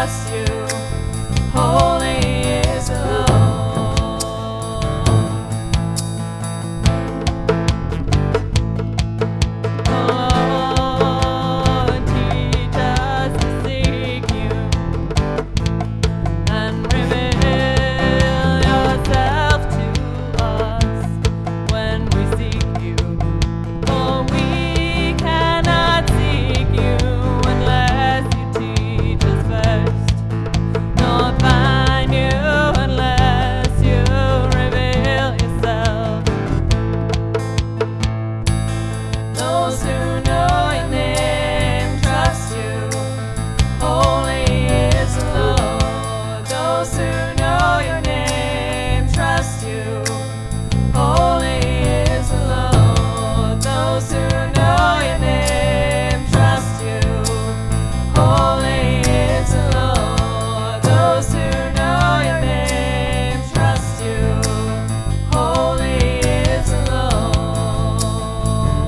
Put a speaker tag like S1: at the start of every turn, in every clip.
S1: trust you. Holy is the Lord. Lord, teach us to seek you and reveal yourself to us when we seek you. For we cannot seek you unless you teach us first, nor find you unless you reveal yourself. Those who know your name trust you. Holy is the Lord. Those who know your name trust you. Holy is the Lord. Those who know your name trust you. Holy is the Lord. Those who know your name trust you. Holy is the Lord.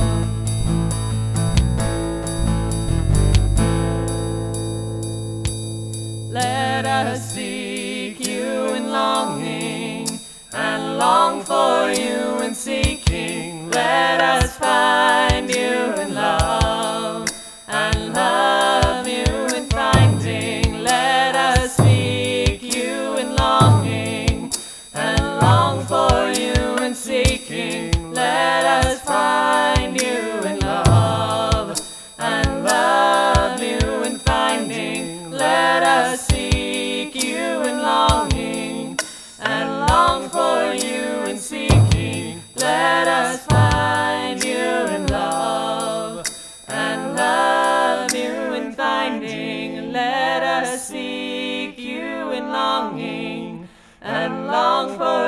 S1: Let us seek you in longing, and long for you in seeking. Let us find you in love, and love you in finding. Let us seek you in longing, and long for you in seeking. Let us find you in love, and love you in finding. Let us seek you in longing, and long for you in seeking. Let us find you in love, and love you in finding. Let us seek you in longing, and long for